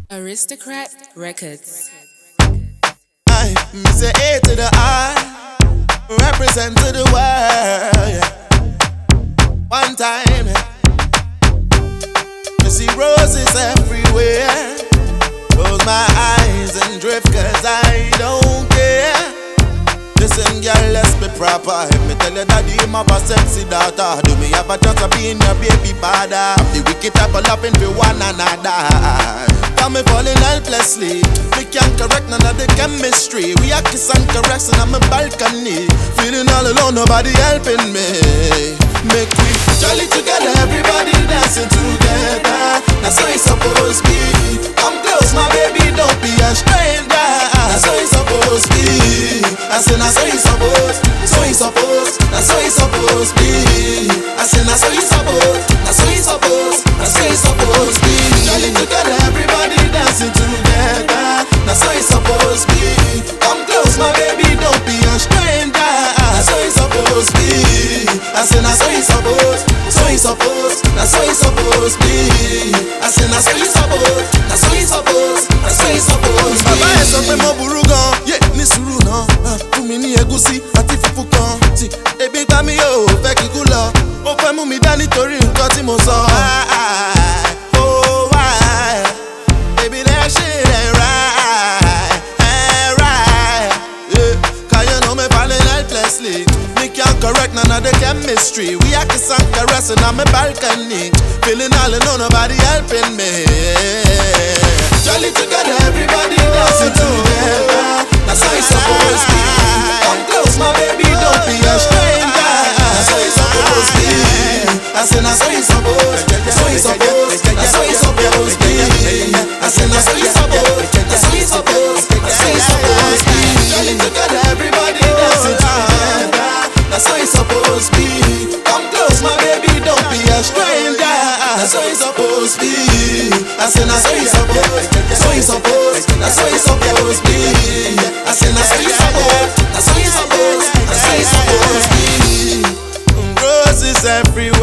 Aristocrat Records. I miss a A to the I, represent to the world. Yeah. One time, you see roses everywhere. Close my eyes and drift, cause I don't care. Listen, girl, let's be proper. If me tell you that you have a sexy daughter, do me have a chance of being your baby father? The wicked type of loving for one another. Got me falling helplessly. We can't correct none of the chemistry. We are kiss and caressing on my balcony. Feeling all alone, nobody helping me. Make we jolly together, everybody dancing together. That's how it's supposed to be. Come close, my baby, don't be a stranger. That's how it's supposed to be. I said, that's how it's supposed. So it's supposed. That's how it's supposed to be. I said, that's how it's supposed. That's how it's supposed. That's how it's supposed to be. Jolly together, everybody dancing together. That's how it's supposed to be. Come close, my baby, don't be a stranger. That's how it's supposed to be. I said, that's how it's supposed. So it's supposed. That's how it's supposed to be. I said, that's how it's supposed. That's how it's supposed. That's how it's supposed to be. Baba ẹ sọ pé mo burú gan, yé ní sùúrù náà. Fún mi ní ẹ̀gúsí àti fùfú kan. Tí ebi gbá mi yóò fẹ́ kíkú lọ. Ó fẹ́ mú mi dá nítorí nǹkan tí mo sọ. Oh, why? Baby, that shit ain't right. Ain't right. Yeah, 'cause you know me falling helplessly. Me can't correct none of the chemistry. We are kiss and caressing on my balcony. Feeling all alone, nobody helping me. Jolly together, everybody dancing together. That's how it's supposed to be. Come close, my baby, don't be a stranger. That's how it's supposed to be. I said, that's how it's supposed. That's how it's supposed. That's how it's supposed to be. I said, that's how it's supposed. That's how it's supposed. That's how it's supposed to be. Jolly together, everybody dancing together. That's how it's supposed to be. Come close, my baby, don't be a stranger. That's how it's supposed to be. I said, that's how it's supposed. That's how it's supposed. That's how it's supposed to be. I said, that's how it's supposed. That's how it's supposed. That's how it's supposed to be. Roses everywhere.